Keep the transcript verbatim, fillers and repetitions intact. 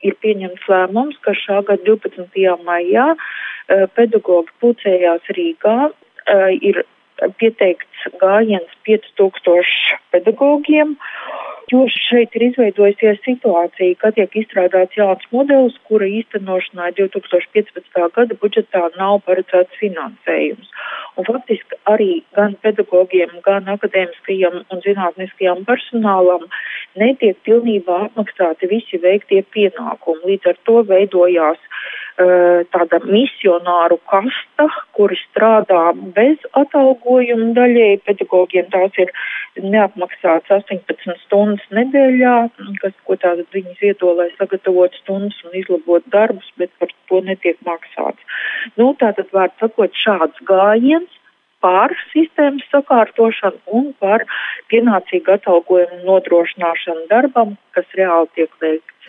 ir pieņemts lēmums, ka šā gada divpadsmitajā maijā pedagogi pulcējās Rīgā, ir pieteikts gājiens pieci tūkstoši pedagogiem, jo šeit ir izveidojusies situācija, ka tiek izstrādāts jauns modelis, kura īstenošanai divi tūkstoši piecpadsmitā gada budžetā nav paredzēts finansējums. Un faktiski arī gan pedagogiem, gan akadēmiskajam un zinātniskajam personālam netiek pilnībā apmaksāti visi veiktie pienākumi. Līdz ar to veidojās uh, tāda misionāru kasta, kuri strādā bez atalgojuma daļēji. Pedagogiem tās ir neapmaksāts astoņpadsmit stundas nedēļā, kas, ko tātad viņi ziedo, lai sagatavotu stundas un izlabotu darbus, bet par to netiek maksāts. Nu, tātad, vārds sakot, šāds gājiens par sistēmas sakārtošanu un par pienācīgu atalgojumu nodrošināšanu darbam, kas reāli tiek veikts.